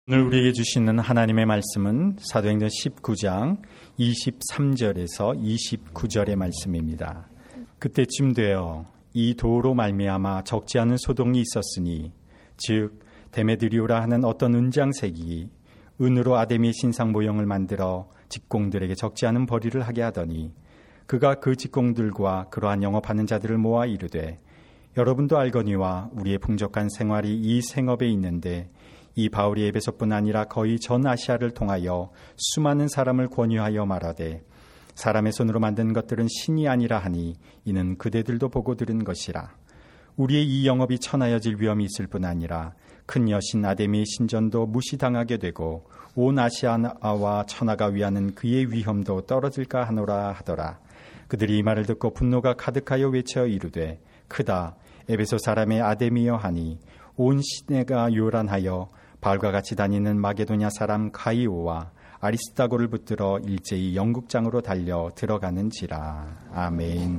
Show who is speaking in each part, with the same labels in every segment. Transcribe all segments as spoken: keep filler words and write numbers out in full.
Speaker 1: 오늘 우리에게 주시는 하나님의 말씀은 사도행전 십구 장 이십삼 절에서 이십구 절의 말씀입니다. 그때쯤 되어 이 도로 말미암아 적지 않은 소동이 있었으니 즉 데메드리오라 하는 어떤 은장색이 은으로 아데미의 신상 모형을 만들어 직공들에게 적지 않은 벌이를 하게 하더니 그가 그 직공들과 그러한 영업하는 자들을 모아 이르되 여러분도 알거니와 우리의 풍족한 생활이 이 생업에 있는데 이 바울이 에베소뿐 아니라 거의 전 아시아를 통하여 수많은 사람을 권유하여 말하되 사람의 손으로 만든 것들은 신이 아니라 하니 이는 그대들도 보고 들은 것이라. 우리의 이 영업이 천하여질 위험이 있을 뿐 아니라 큰 여신 아데미의 신전도 무시당하게 되고 온 아시아와 천하가 위하는 그의 위험도 떨어질까 하노라 하더라. 그들이 이 말을 듣고 분노가 가득하여 외쳐 이르되 크다 에베소 사람의 아데미여 하니 온 시내가 요란하여 바울과 같이 다니는 마게도냐 사람 가이오와 아리스타고를 붙들어 일제히 영국장으로 달려 들어가는지라. 아멘.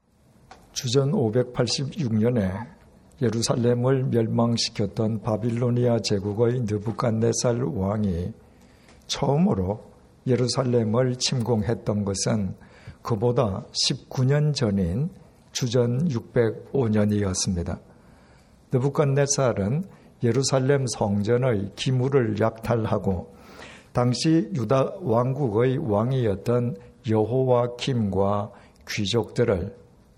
Speaker 2: 주전 오백팔십육 년에 예루살렘을 멸망시켰던 바빌로니아 제국의 느부갓네살 왕이 처음으로 예루살렘을 침공했던 것은 그보다 십구 년 전인 주전 육백오 년이었습니다. 느부갓네살은 예루살렘 성전의 기물을 약탈하고 당시 유다 왕국의 왕이었던 여호와킴과 귀족들을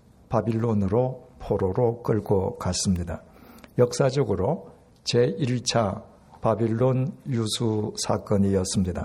Speaker 2: 바빌론으로 포로로 끌고 갔습니다. 역사적으로 제일 차 바빌론 유수 사건이었습니다.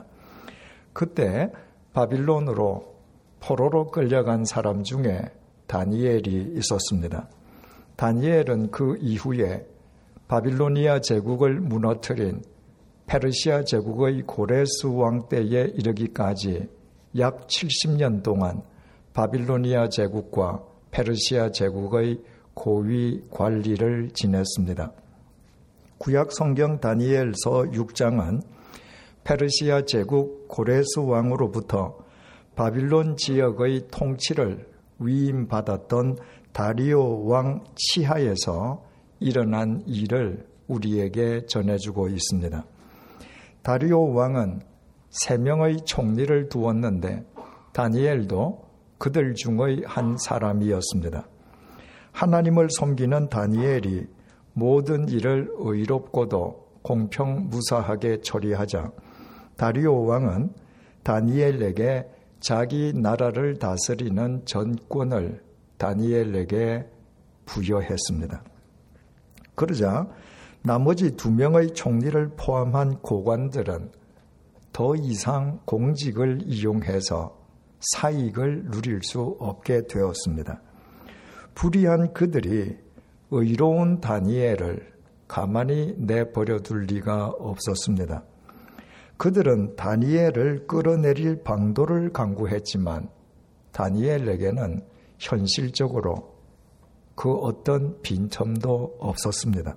Speaker 2: 그때 바빌론으로 포로로 끌려간 사람 중에 다니엘이 있었습니다. 다니엘은 그 이후에 바빌로니아 제국을 무너뜨린 페르시아 제국의 고레스 왕 때에 이르기까지 약 칠십 년 동안 바빌로니아 제국과 페르시아 제국의 고위 관리를 지냈습니다. 구약 성경 다니엘서 육 장은 페르시아 제국 고레스 왕으로부터 바빌론 지역의 통치를 위임받았던 다리오 왕 치하에서 일어난 일을 우리에게 전해주고 있습니다. 다리오 왕은 세 명의 총리를 두었는데 다니엘도 그들 중의 한 사람이었습니다. 하나님을 섬기는 다니엘이 모든 일을 의롭고도 공평무사하게 처리하자 다리오 왕은 다니엘에게 자기 나라를 다스리는 전권을 다니엘에게 부여했습니다. 그러자 나머지 두 명의 총리를 포함한 고관들은 더 이상 공직을 이용해서 사익을 누릴 수 없게 되었습니다. 불의한 그들이 의로운 다니엘을 가만히 내버려 둘 리가 없었습니다. 그들은 다니엘을 끌어내릴 방도를 강구했지만 다니엘에게는 현실적으로 그 어떤 빈틈도 없었습니다.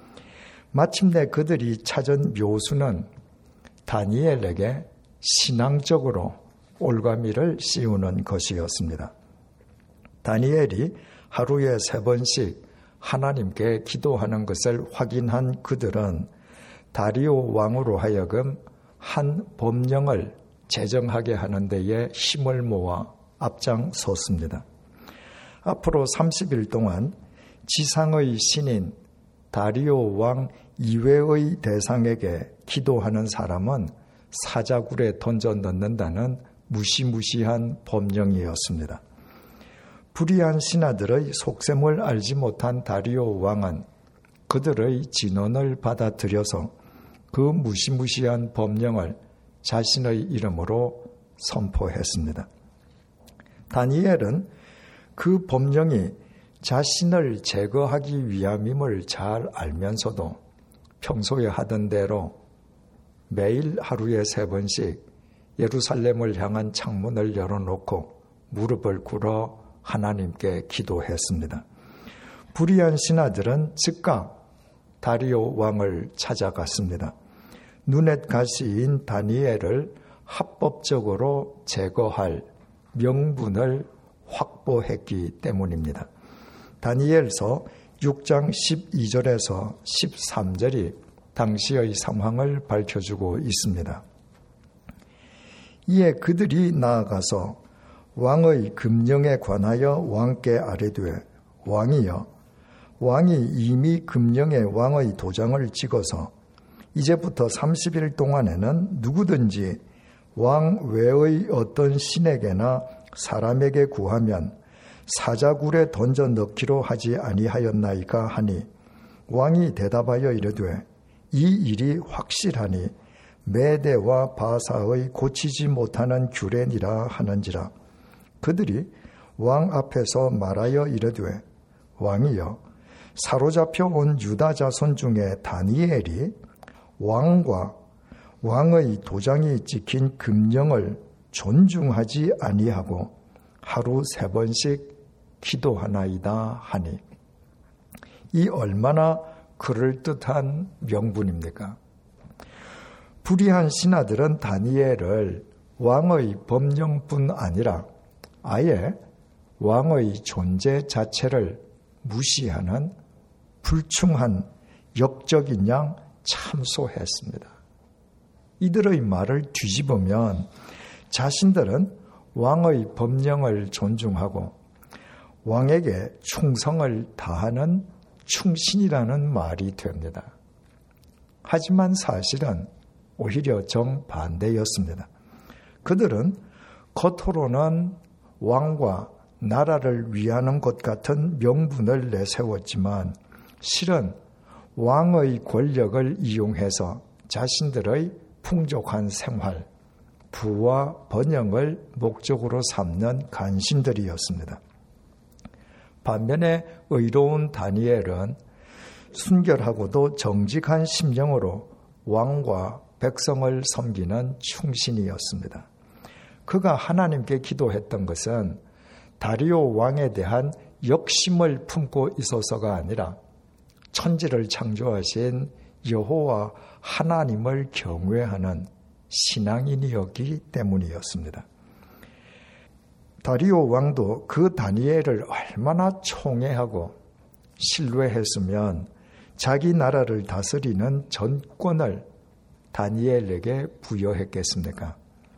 Speaker 2: 마침내 그들이 찾은 묘수는 다니엘에게 신앙적으로 올가미를 씌우는 것이었습니다. 다니엘이 하루에 세 번씩 하나님께 기도하는 것을 확인한 그들은 다리오 왕으로 하여금 한 법령을 제정하게 하는 데에 힘을 모아 앞장섰습니다. 앞으로 삼십 일 동안 지상의 신인 다리오 왕 이외의 대상에게 기도하는 사람은 사자굴에 던져 넣는다는 무시무시한 법령이었습니다. 불의한 신하들의 속셈을 알지 못한 다리오 왕은 그들의 진언을 받아들여서 그 무시무시한 법령을 자신의 이름으로 선포했습니다. 다니엘은 그 법령이 자신을 제거하기 위함임을 잘 알면서도 평소에 하던 대로 매일 하루에 세 번씩 예루살렘을 향한 창문을 열어놓고 무릎을 꿇어 하나님께 기도했습니다. 불의한 신하들은 즉각 다리오 왕을 찾아갔습니다. 눈엣 가시인 다니엘을 합법적으로 제거할 명분을 확보했기 때문입니다. 다니엘서 육 장 십이 절에서 십삼 절이 당시의 상황을 밝혀주고 있습니다. 이에 그들이 나아가서 왕의 금령에 관하여 왕께 아뢰되 왕이여 왕이 이미 금령에 왕의 도장을 찍어서 이제부터 삼십 일 동안에는 누구든지 왕 외의 어떤 신에게나 사람에게 구하면 사자굴에 던져 넣기로 하지 아니하였나이까 하니 왕이 대답하여 이르되 이 일이 확실하니 메대와 바사의 고치지 못하는 규례니라 하는지라. 그들이 왕 앞에서 말하여 이르되 왕이여 사로잡혀 온 유다 자손 중에 다니엘이 왕과 왕의 도장이 찍힌 금령을 존중하지 아니하고 하루 세 번씩 기도하나이다 하니 이 얼마나 그럴듯한 명분입니까? 불의한 신하들은 다니엘을 왕의 법령뿐 아니라 아예 왕의 존재 자체를 무시하는 불충한 역적인 양 참소했습니다. 이들의 말을 뒤집으면 자신들은 왕의 법령을 존중하고 왕에게 충성을 다하는 충신이라는 말이 됩니다. 하지만 사실은 오히려 정반대였습니다. 그들은 겉으로는 왕과 나라를 위하는 것 같은 명분을 내세웠지만 실은 왕의 권력을 이용해서 자신들의 풍족한 생활, 부와 번영을 목적으로 삼는 간신들이었습니다. 반면에 의로운 다니엘은 순결하고도 정직한 심령으로 왕과 백성을 섬기는 충신이었습니다. 그가 하나님께 기도했던 것은 다리오 왕에 대한 역심을 품고 있어서가 아니라 천지를 창조하신 여호와 하나님을 경외하는 신앙인이었기 때문이었습니다. 다리오 왕도 그 다니엘을 얼마나 총애하고 신뢰했으면 자기 나라를 다스리는 전권을 다니엘에게 부여했겠습니까?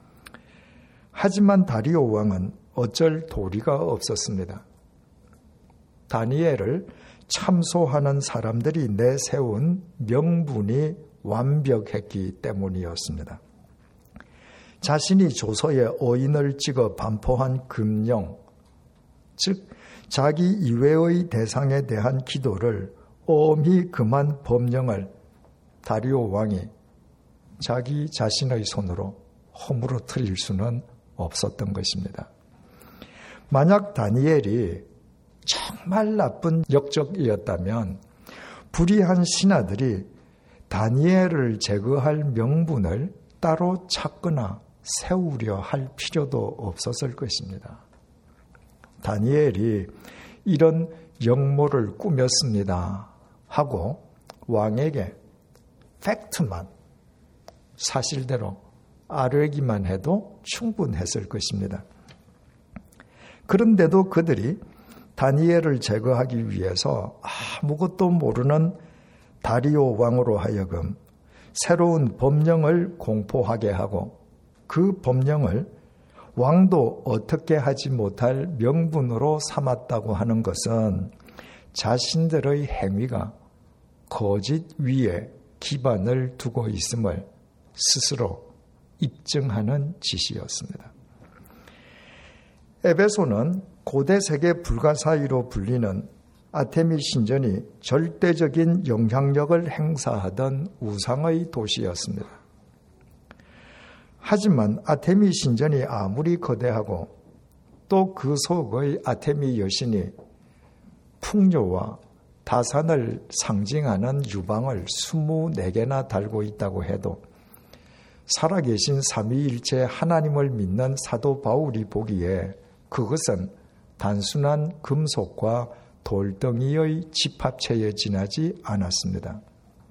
Speaker 2: 하지만 다리오 왕은 어쩔 도리가 없었습니다. 다니엘을 참소하는 사람들이 내세운 명분이 완벽했기 때문이었습니다. 자신이 조서에 어인을 찍어 반포한 금령, 즉 자기 이외의 대상에 대한 기도를 엄히 금한 법령을 다리오 왕이 자기 자신의 손으로 허물어뜨릴 수는 없었던 것입니다. 만약 다니엘이 정말 나쁜 역적이었다면 불의한 신하들이 다니엘을 제거할 명분을 따로 찾거나 세우려 할 필요도 없었을 것입니다. 다니엘이 이런 역모를 꾸몄습니다 하고 왕에게 팩트만, 사실대로 아뢰기만 해도 충분했을 것입니다. 그런데도 그들이 다니엘을 제거하기 위해서 아무것도 모르는 다리오 왕으로 하여금 새로운 법령을 공포하게 하고 그 법령을 왕도 어떻게 하지 못할 명분으로 삼았다고 하는 것은 자신들의 행위가 거짓 위에 기반을 두고 있음을 스스로 입증하는 짓이었습니다. 에베소는 고대 세계 불가사의로 불리는 아테미 신전이 절대적인 영향력을 행사하던 우상의 도시였습니다. 하지만 아테미 신전이 아무리 거대하고 또 그 속의 아테미 여신이 풍요와 다산을 상징하는 유방을 스물네 개나 달고 있다고 해도 살아계신 삼위일체 하나님을 믿는 사도 바울이 보기에 그것은 단순한 금속과 돌덩이의 집합체에 지나지 않았습니다.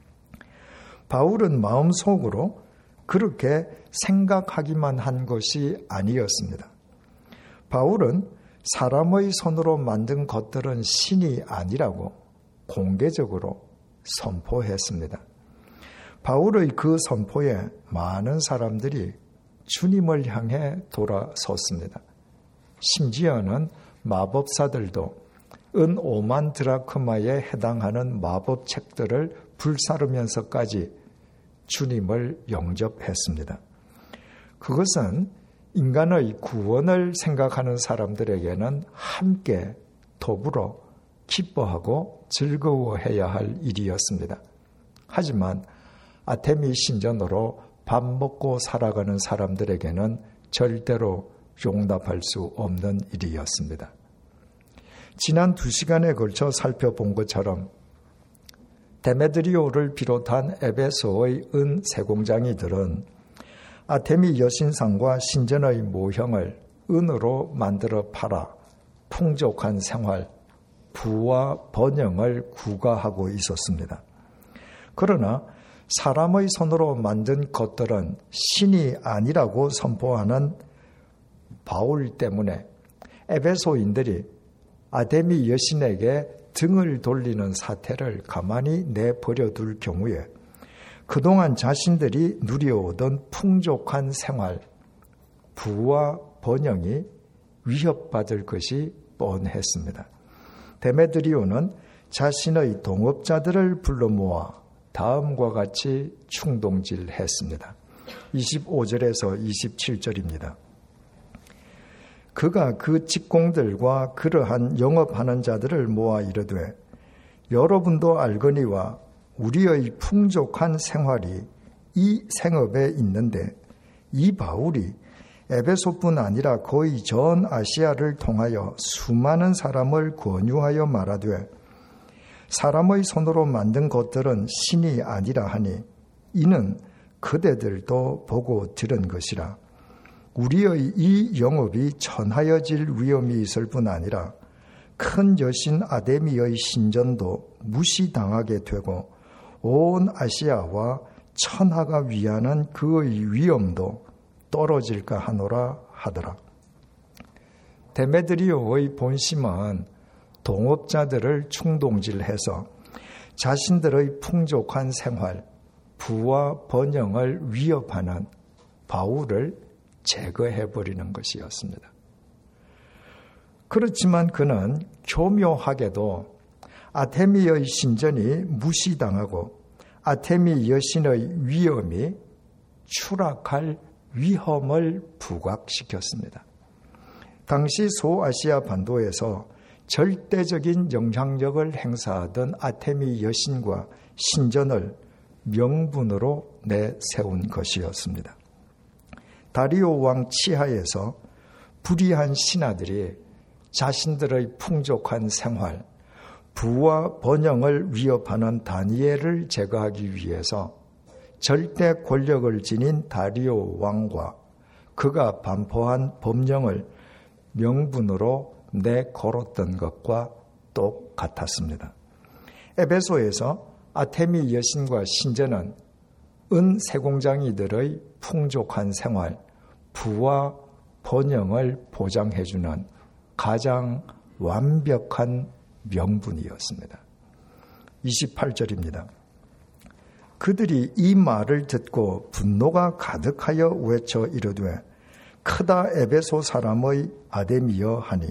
Speaker 2: 바울은 마음속으로 그렇게 생각하기만 한 것이 아니었습니다. 바울은 사람의 손으로 만든 것들은 신이 아니라고 공개적으로 선포했습니다. 바울의 그 선포에 많은 사람들이 주님을 향해 돌아섰습니다. 심지어는 마법사들도 은 오만 드라크마에 해당하는 마법책들을 불사르면서까지 주님을 영접했습니다. 그것은 인간의 구원을 생각하는 사람들에게는 함께 더불어 기뻐하고 즐거워해야 할 일이었습니다. 하지만 아테미 신전으로 밥 먹고 살아가는 사람들에게는 절대로 용납할 수 없는 일이었습니다. 지난 두 시간에 걸쳐 살펴본 것처럼 데메드리오를 비롯한 에베소의 은 세공장이들은 아테미 여신상과 신전의 모형을 은으로 만들어 팔아 풍족한 생활, 부와 번영을 구가하고 있었습니다. 그러나 사람의 손으로 만든 것들은 신이 아니라고 선포하는 바울 때문에 에베소인들이 아데미 여신에게 등을 돌리는 사태를 가만히 내버려 둘 경우에 그동안 자신들이 누려오던 풍족한 생활, 부와 번영이 위협받을 것이 뻔했습니다. 데메드리오는 자신의 동업자들을 불러 모아 다음과 같이 충동질했습니다. 이십오 절에서 이십칠 절입니다. 그가 그 직공들과 그러한 영업하는 자들을 모아 이르되 여러분도 알거니와 우리의 풍족한 생활이 이 생업에 있는데 이 바울이 에베소뿐 아니라 거의 전 아시아를 통하여 수많은 사람을 권유하여 말하되 사람의 손으로 만든 것들은 신이 아니라 하니 이는 그대들도 보고 들은 것이라. 우리의 이 영업이 천하여질 위험이 있을 뿐 아니라 큰 여신 아데미의 신전도 무시당하게 되고 온 아시아와 천하가 위하는 그의 위엄도 떨어질까 하노라 하더라. 데메드리오의 본심은 동업자들을 충동질해서 자신들의 풍족한 생활, 부와 번영을 위협하는 바울을 제거해버리는 것이었습니다. 그렇지만 그는 교묘하게도 아테미의 신전이 무시당하고 아테미 여신의 위엄이 추락할 위험을 부각시켰습니다. 당시 소아시아 반도에서 절대적인 영향력을 행사하던 아테미 여신과 신전을 명분으로 내세운 것이었습니다. 다리오 왕 치하에서 불의한 신하들이 자신들의 풍족한 생활, 부와 번영을 위협하는 다니엘을 제거하기 위해서 절대 권력을 지닌 다리오 왕과 그가 반포한 법령을 명분으로 내걸었던 것과 똑같았습니다. 에베소에서 아테미 여신과 신전은 은 세공장이들의 풍족한 생활, 부와 번영을 보장해주는 가장 완벽한 명분이었습니다. 이십팔 절입니다. 그들이 이 말을 듣고 분노가 가득하여 외쳐 이르되 크다 에베소 사람의 아데미여 하니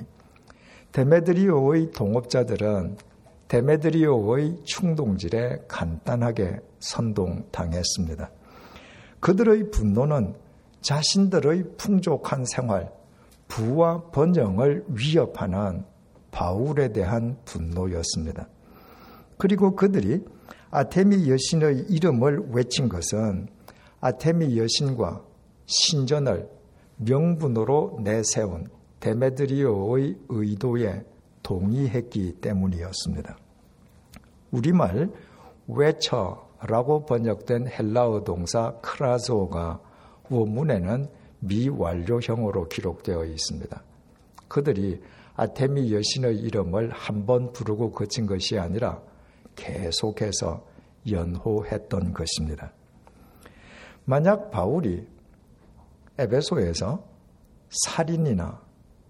Speaker 2: 데메드리오의 동업자들은 데메드리오의 충동질에 간단하게 선동당했습니다. 그들의 분노는 자신들의 풍족한 생활, 부와 번영을 위협하는 바울에 대한 분노였습니다. 그리고 그들이 아테미 여신의 이름을 외친 것은 아테미 여신과 신전을 명분으로 내세운 데메드리오의 의도에 동의했기 때문이었습니다. 우리말 외쳐라고 번역된 헬라어 동사 크라조가 원문에는 미완료형으로 기록되어 있습니다. 그들이 아테미 여신의 이름을 한 번 부르고 그친 것이 아니라 계속해서 연호했던 것입니다. 만약 바울이 에베소에서 살인이나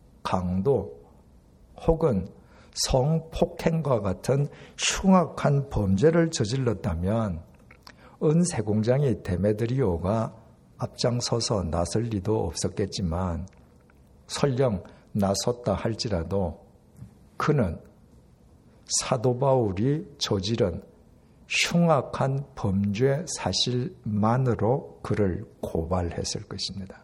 Speaker 2: 강도 혹은 성폭행과 같은 흉악한 범죄를 저질렀다면 은세공장이 데메드리오가 앞장서서 나설 리도 없었겠지만 설령 나섰다 할지라도 그는 사도 바울이 저지른 흉악한 범죄 사실만으로 그를 고발했을 것입니다.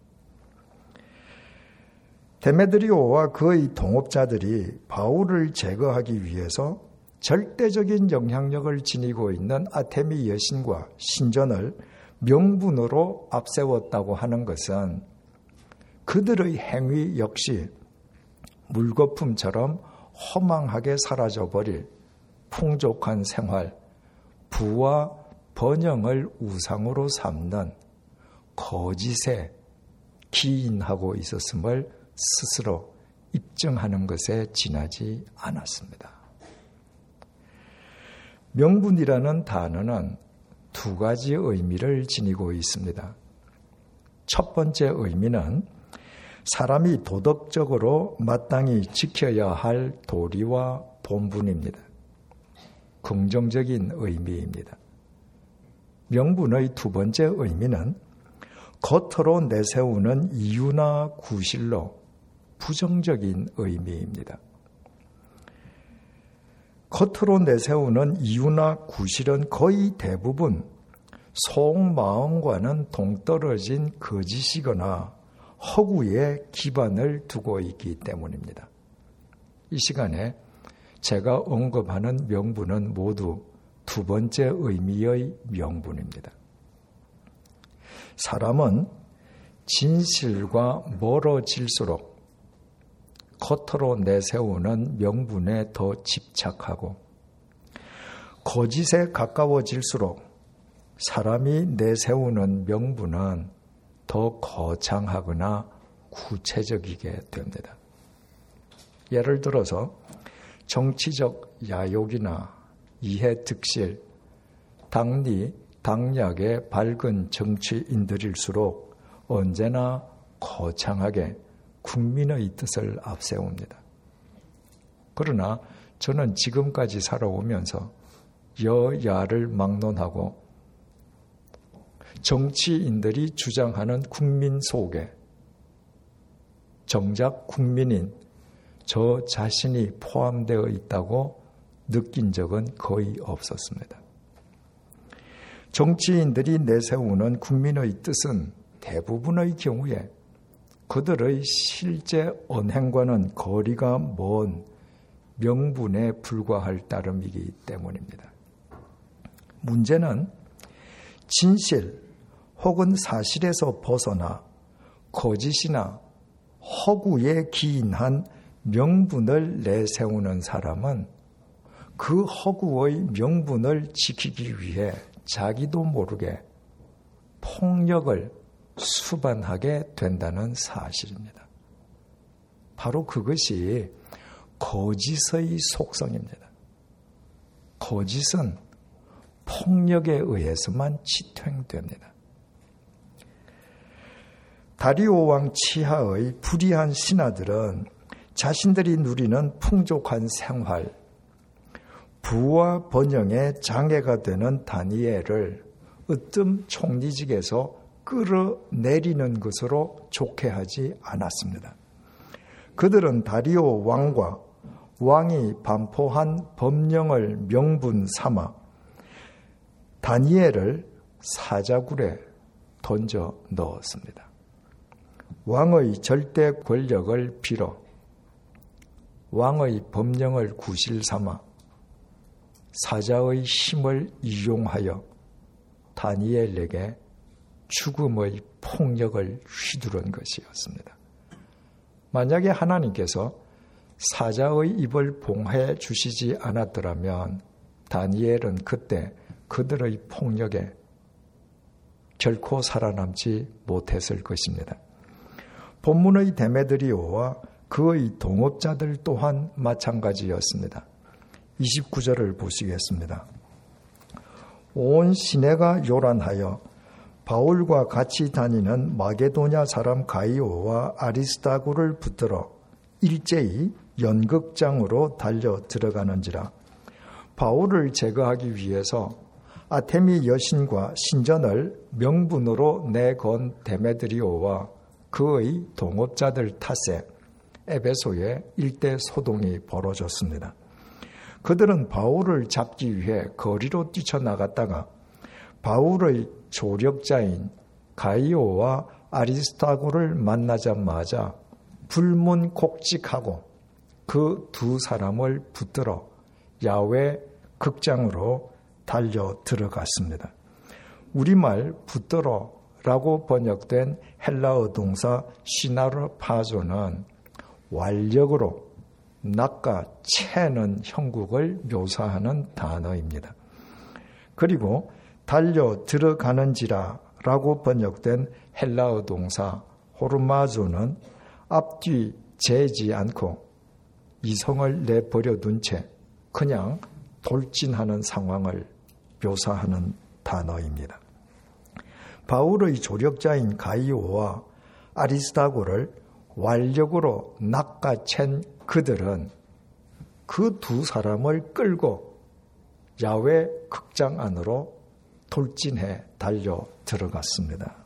Speaker 2: 데메드리오와 그의 동업자들이 바울을 제거하기 위해서 절대적인 영향력을 지니고 있는 아테미 여신과 신전을 명분으로 앞세웠다고 하는 것은 그들의 행위 역시 물거품처럼 허망하게 사라져버릴 풍족한 생활, 부와 번영을 우상으로 삼는 거짓에 기인하고 있었음을 스스로 입증하는 것에 지나지 않았습니다. 명분이라는 단어는 두 가지 의미를 지니고 있습니다. 첫 번째 의미는 사람이 도덕적으로 마땅히 지켜야 할 도리와 본분입니다. 긍정적인 의미입니다. 명분의 두 번째 의미는 겉으로 내세우는 이유나 구실로 부정적인 의미입니다. 겉으로 내세우는 이유나 구실은 거의 대부분 속마음과는 동떨어진 거짓이거나 허구에 기반을 두고 있기 때문입니다. 이 시간에 제가 언급하는 명분은 모두 두 번째 의미의 명분입니다. 사람은 진실과 멀어질수록 겉으로 내세우는 명분에 더 집착하고 거짓에 가까워질수록 사람이 내세우는 명분은 더 거창하거나 구체적이게 됩니다. 예를 들어서 정치적 야욕이나 이해득실, 당리, 당략의 밝은 정치인들일수록 언제나 거창하게 국민의 뜻을 앞세웁니다. 그러나 저는 지금까지 살아오면서 여야를 막론하고 정치인들이 주장하는 국민 속에 정작 국민인 저 자신이 포함되어 있다고 느낀 적은 거의 없었습니다. 정치인들이 내세우는 국민의 뜻은 대부분의 경우에 그들의 실제 언행과는 거리가 먼 명분에 불과할 따름이기 때문입니다. 문제는 진실 혹은 사실에서 벗어나 거짓이나 허구에 기인한 명분을 내세우는 사람은 그 허구의 명분을 지키기 위해 자기도 모르게 폭력을 수반하게 된다는 사실입니다. 바로 그것이 거짓의 속성입니다. 거짓은 폭력에 의해서만 지탱됩니다. 다리오 왕 치하의 불의한 신하들은 자신들이 누리는 풍족한 생활, 부와 번영에 장애가 되는 다니엘을 으뜸 총리직에서 끌어내리는 것으로 좋게 하지 않았습니다. 그들은 다리오 왕과 왕이 반포한 법령을 명분 삼아 다니엘을 사자굴에 던져 넣었습니다. 왕의 절대 권력을 빌어 왕의 법령을 구실 삼아 사자의 힘을 이용하여 다니엘에게 죽음의 폭력을 휘두른 것이었습니다. 만약에 하나님께서 사자의 입을 봉해 주시지 않았더라면 다니엘은 그때 그들의 폭력에 결코 살아남지 못했을 것입니다. 본문의 데메드리오와 그의 동업자들 또한 마찬가지였습니다. 이십구 절을 보시겠습니다. 온 시내가 요란하여 바울과 같이 다니는 마게도냐 사람 가이오와 아리스다고를 붙들어 일제히 연극장으로 달려 들어가는지라. 바울을 제거하기 위해서 아테미 여신과 신전을 명분으로 내건 데메드리오와 그의 동업자들 탓에 에베소에 일대 소동이 벌어졌습니다. 그들은 바울을 잡기 위해 거리로 뛰쳐나갔다가 바울의 조력자인 가이오와 아리스타고를 만나자마자 불문곡직하고 그 두 사람을 붙들어 야외 극장으로 달려 들어갔습니다. 우리말 붙들어라고 번역된 헬라어 동사 시나르파조는 완력으로 낚아채는 형국을 묘사하는 단어입니다. 그리고 달려 들어가는지라 라고 번역된 헬라어 동사 호르마조는 앞뒤 재지 않고 이성을 내버려 둔 채 그냥 돌진하는 상황을 묘사하는 단어입니다. 바울의 조력자인 가이오와 아리스타고를 완력으로 낚아챈 그들은 그 두 사람을 끌고 야외 극장 안으로 돌진해 달려 들어갔습니다.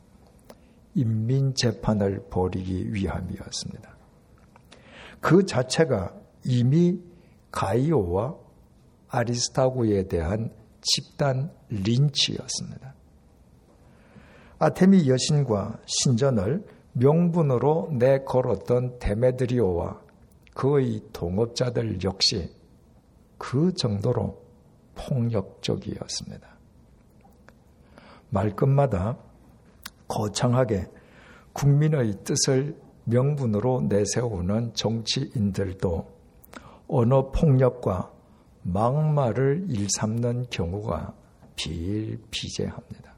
Speaker 2: 인민재판을 벌이기 위함이었습니다. 그 자체가 이미 가이오와 아리스타고에 대한 집단 린치였습니다. 아테미 여신과 신전을 명분으로 내걸었던 데메드리오와 그의 동업자들 역시 그 정도로 폭력적이었습니다. 말끝마다 거창하게 국민의 뜻을 명분으로 내세우는 정치인들도 언어 폭력과 막말을 일삼는 경우가 비일비재합니다.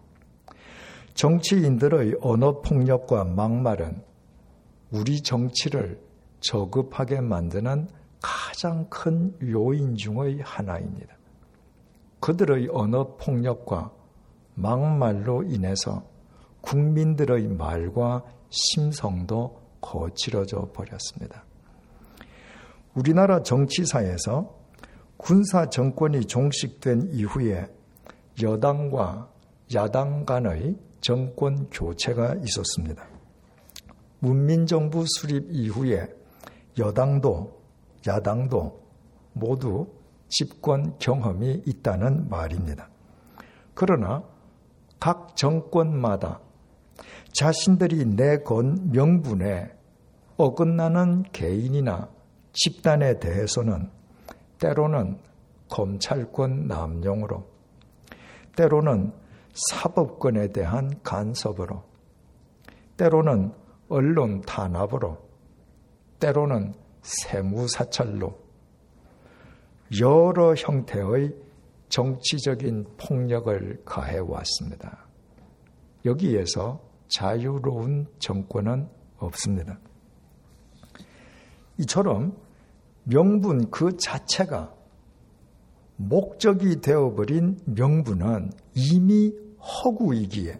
Speaker 2: 정치인들의 언어 폭력과 막말은 우리 정치를 저급하게 만드는 가장 큰 요인 중의 하나입니다. 그들의 언어 폭력과 막말로 인해서 국민들의 말과 심성도 거칠어져 버렸습니다. 우리나라 정치사에서 군사 정권이 종식된 이후에 여당과 야당 간의 정권 교체가 있었습니다. 문민정부 수립 이후에 여당도 야당도 모두 집권 경험이 있다는 말입니다. 그러나 각 정권마다 자신들이 내건 명분에 어긋나는 개인이나 집단에 대해서는 때로는 검찰권 남용으로, 때로는 사법권에 대한 간섭으로, 때로는 언론 탄압으로, 때로는 세무사찰로 여러 형태의 정치적인 폭력을 가해왔습니다. 여기에서 자유로운 정권은 없습니다. 이처럼 명분 그 자체가 목적이 되어버린 명분은 이미 허구이기에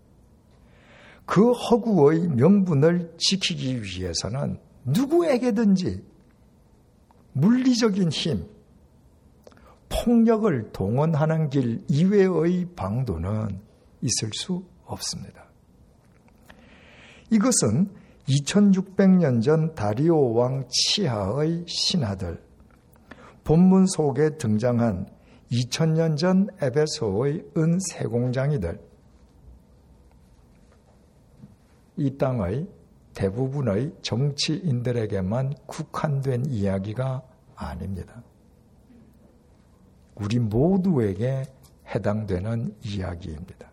Speaker 2: 그 허구의 명분을 지키기 위해서는 누구에게든지 물리적인 힘, 폭력을 동원하는 길 이외의 방도는 있을 수 없습니다. 이것은 이천육백 년 전 다리오 왕 치하의 신하들, 본문 속에 등장한 이천 년 전 에베소의 은세공장이들, 이 땅의 대부분의 정치인들에게만 국한된 이야기가 아닙니다. 우리 모두에게 해당되는 이야기입니다.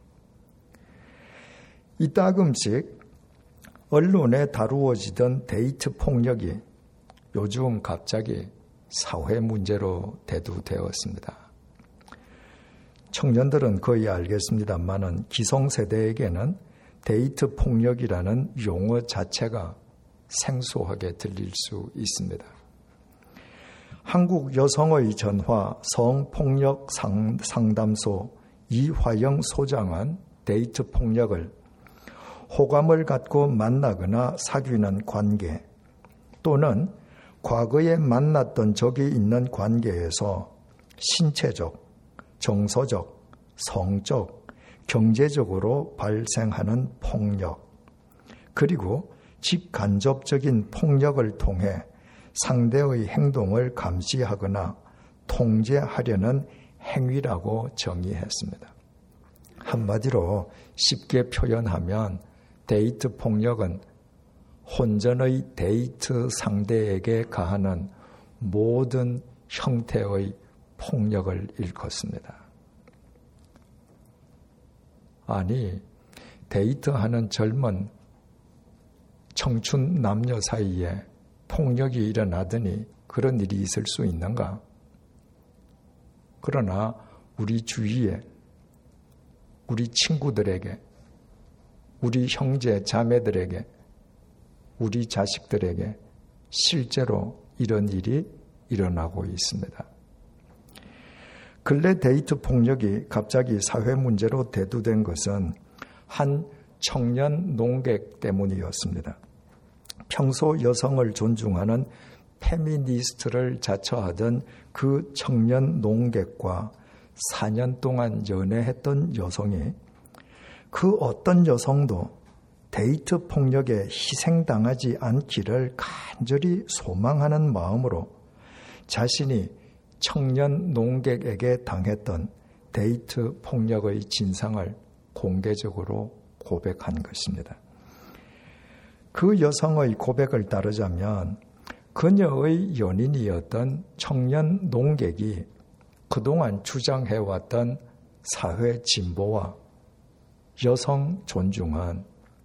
Speaker 2: 이따금씩 언론에 다루어지던 데이트 폭력이 요즘 갑자기 사회 문제로 대두되었습니다. 청년들은 거의 알겠습니다만은 기성세대에게는 데이트 폭력이라는 용어 자체가 생소하게 들릴 수 있습니다. 한국 여성의 전화 성폭력 상담소 이화영 소장은 데이트 폭력을 호감을 갖고 만나거나 사귀는 관계 또는 과거에 만났던 적이 있는 관계에서 신체적, 정서적, 성적, 경제적으로 발생하는 폭력, 그리고 직간접적인 폭력을 통해 상대의 행동을 감시하거나 통제하려는 행위라고 정의했습니다. 한마디로 쉽게 표현하면 데이트 폭력은 혼전의 데이트 상대에게 가하는 모든 형태의 폭력을 일컫습니다. 아니, 데이트하는 젊은 청춘 남녀 사이에 폭력이 일어나더니 그런 일이 있을 수 있는가? 그러나 우리 주위에, 우리 친구들에게, 우리 형제 자매들에게, 우리 자식들에게 실제로 이런 일이 일어나고 있습니다. 근래 데이트 폭력이 갑자기 사회 문제로 대두된 것은 한 청년 농객 때문이었습니다. 평소 여성을 존중하는 페미니스트를 자처하던 그 청년 농객과 사 년 동안 연애했던 여성이 그 어떤 여성도 데이트 폭력에 희생당하지 않기를 간절히 소망하는 마음으로 자신이 청년 농객에게 당했던 데이트 폭력의 진상을 공개적으로 고백한 것입니다. 그 여성의 고백을 따르자면 그녀의 연인이었던 청년 농객이 그동안 주장해왔던 사회 진보와 여성 존중은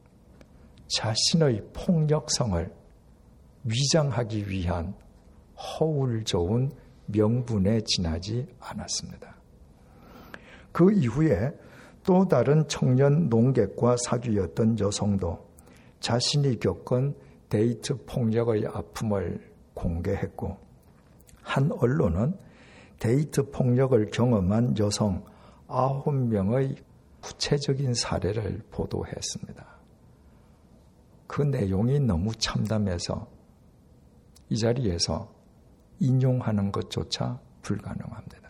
Speaker 2: 자신의 폭력성을 위장하기 위한 허울 좋은 명분에 지나지 않았습니다. 그 이후에 또 다른 청년 농객과 사귀었던 여성도 자신이 겪은 데이트 폭력의 아픔을 공개했고, 한 언론은 데이트 폭력을 경험한 여성 아홉 명의 구체적인 사례를 보도했습니다. 그 내용이 너무 참담해서 이 자리에서 인용하는 것조차 불가능합니다.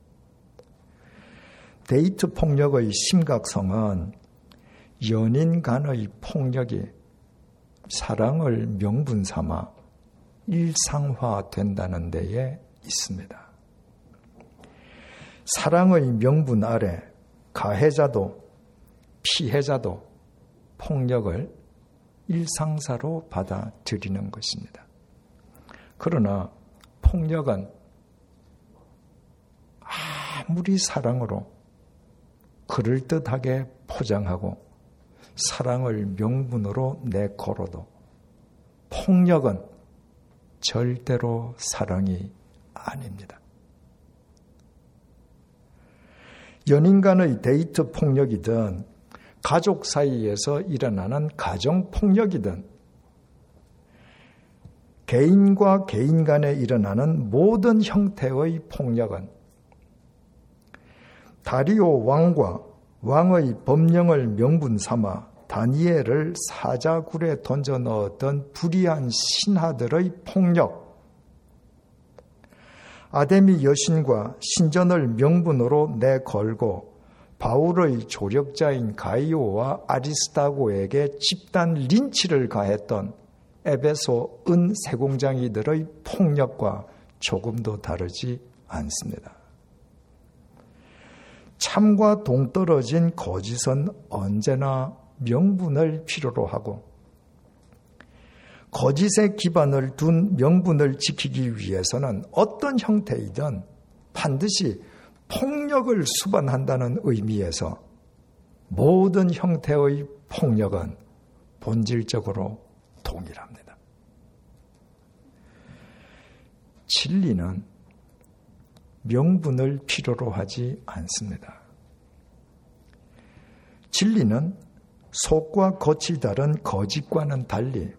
Speaker 2: 데이트 폭력의 심각성은 연인 간의 폭력이 사랑을 명분 삼아 일상화된다는 데에 있습니다. 사랑의 명분 아래 가해자도 피해자도 폭력을 일상사로 받아들이는 것입니다. 그러나 폭력은 아무리 사랑으로 그럴듯하게 포장하고 사랑을 명분으로 내걸어도 폭력은 절대로 사랑이 아닙니다. 연인 간의 데이트 폭력이든 가족 사이에서 일어나는 가정 폭력이든 개인과 개인 간에 일어나는 모든 형태의 폭력은 다리오 왕과 왕의 법령을 명분 삼아 다니엘을 사자굴에 던져 넣었던 불의한 신하들의 폭력, 아데미 여신과 신전을 명분으로 내걸고 바울의 조력자인 가이오와 아리스타고에게 집단 린치를 가했던 에베소 은 세공장이들의 폭력과 조금도 다르지 않습니다. 참과 동떨어진 거짓은 언제나 명분을 필요로 하고 거짓에 기반을 둔 명분을 지키기 위해서는 어떤 형태이든 반드시 폭력을 수반한다는 의미에서 모든 형태의 폭력은 본질적으로 동일합니다. 진리는 명분을 필요로 하지 않습니다. 진리는 속과 겉이 다른 거짓과는 달리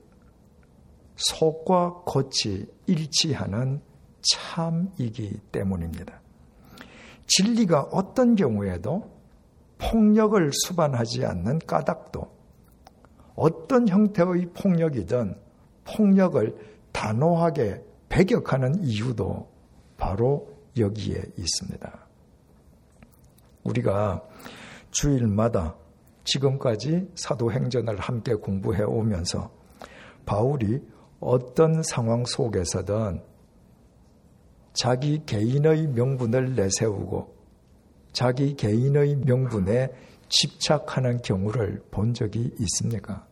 Speaker 2: 속과 겉이 일치하는 참이기 때문입니다. 진리가 어떤 경우에도 폭력을 수반하지 않는 까닭도 어떤 형태의 폭력이든 폭력을 단호하게 배격하는 이유도 바로 여기에 있습니다. 우리가 주일마다 지금까지 사도행전을 함께 공부해 오면서 바울이 어떤 상황 속에서든 자기 개인의 명분을 내세우고 자기 개인의 명분에 집착하는 경우를 본 적이 있습니까?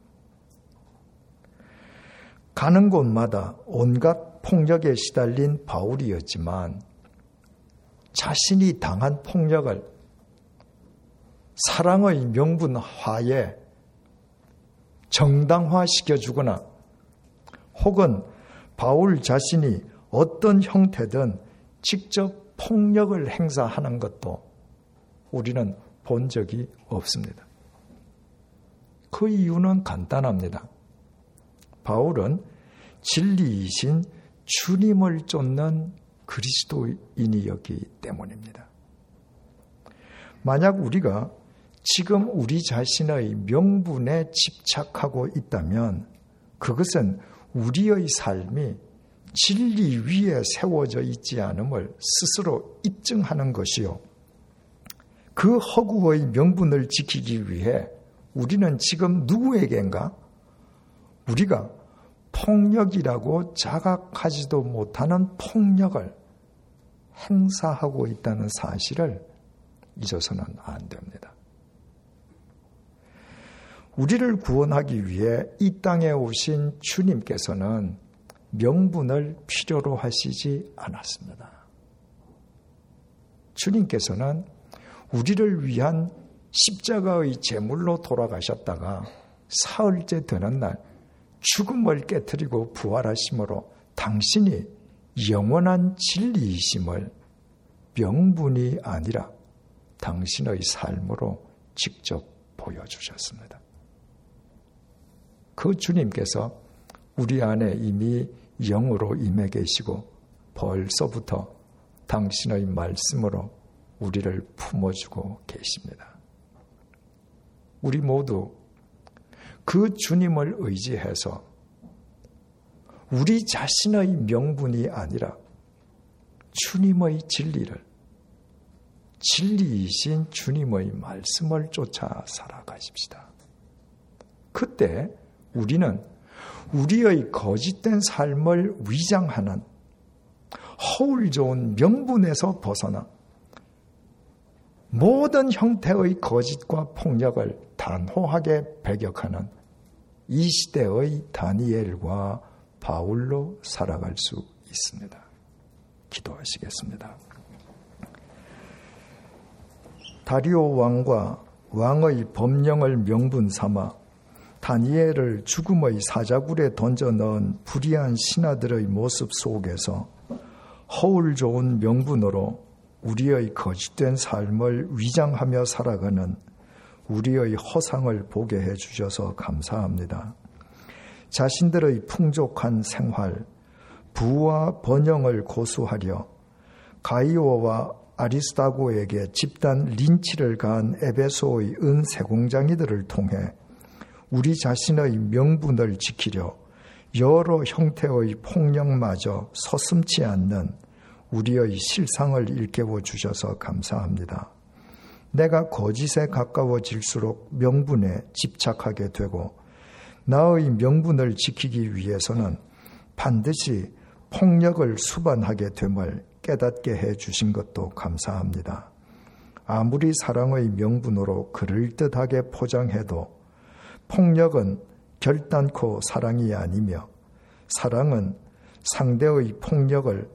Speaker 2: 가는 곳마다 온갖 폭력에 시달린 바울이었지만 자신이 당한 폭력을 사랑의 명분화에 정당화시켜주거나 혹은 바울 자신이 어떤 형태든 직접 폭력을 행사하는 것도 우리는 본 적이 없습니다. 그 이유는 간단합니다. 바울은 진리이신 주님을 쫓는 그리스도인이었기 때문입니다. 만약 우리가 지금 우리 자신의 명분에 집착하고 있다면 그것은 우리의 삶이 진리 위에 세워져 있지 않음을 스스로 입증하는 것이요. 그 허구의 명분을 지키기 위해 우리는 지금 누구에겐가 우리가 폭력이라고 자각하지도 못하는 폭력을 행사하고 있다는 사실을 잊어서는 안 됩니다. 우리를 구원하기 위해 이 땅에 오신 주님께서는 명분을 필요로 하시지 않았습니다. 주님께서는 우리를 위한 십자가의 제물로 돌아가셨다가 사흘째 되는 날 죽음을 깨뜨리고 부활하심으로 당신이 영원한 진리이심을 명분이 아니라 당신의 삶으로 직접 보여주셨습니다. 그 주님께서 우리 안에 이미 영으로 임해 계시고 벌써부터 당신의 말씀으로 우리를 품어주고 계십니다. 우리 모두 그 주님을 의지해서 우리 자신의 명분이 아니라 주님의 진리를, 진리이신 주님의 말씀을 쫓아 살아가십시다. 그때 우리는 우리의 거짓된 삶을 위장하는 허울 좋은 명분에서 벗어나 모든 형태의 거짓과 폭력을 단호하게 배격하는 이 시대의 다니엘과 바울로 살아갈 수 있습니다. 기도하시겠습니다. 다리오 왕과 왕의 법령을 명분 삼아 다니엘을 죽음의 사자굴에 던져 넣은 불의한 신하들의 모습 속에서 허울 좋은 명분으로 우리의 거짓된 삶을 위장하며 살아가는 우리의 허상을 보게 해주셔서 감사합니다. 자신들의 풍족한 생활, 부와 번영을 고수하려 가이오와 아리스다고에게 집단 린치를 가한 에베소의 은세공장이들을 통해 우리 자신의 명분을 지키려 여러 형태의 폭력마저 서슴지 않는 우리의 실상을 일깨워 주셔서 감사합니다. 내가 거짓에 가까워질수록 명분에 집착하게 되고 나의 명분을 지키기 위해서는 반드시 폭력을 수반하게 됨을 깨닫게 해 주신 것도 감사합니다. 아무리 사랑의 명분으로 그럴듯하게 포장해도 폭력은 결단코 사랑이 아니며 사랑은 상대의 폭력을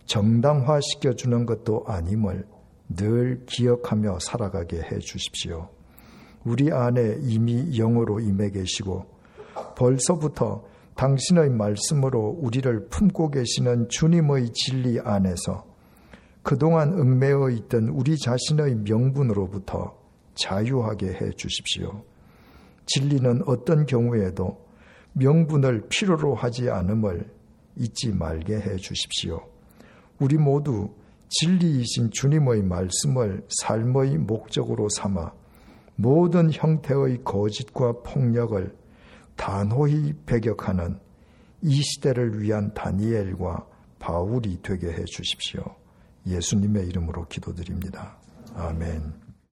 Speaker 2: 정당화시켜주는 것도 아님을 늘 기억하며 살아가게 해 주십시오. 우리 안에 이미 영으로 임해 계시고 벌써부터 당신의 말씀으로 우리를 품고 계시는 주님의 진리 안에서 그동안 얽매여 있던 우리 자신의 명분으로부터 자유하게 해 주십시오. 진리는 어떤 경우에도 명분을 필요로 하지 않음을 잊지 말게 해 주십시오. 우리 모두 진리이신 주님의 말씀을 삶의 목적으로 삼아 모든 형태의 거짓과 폭력을 단호히 배격하는 이 시대를 위한 다니엘과 바울이 되게 해 주십시오. 예수님의 이름으로 기도드립니다. 아멘.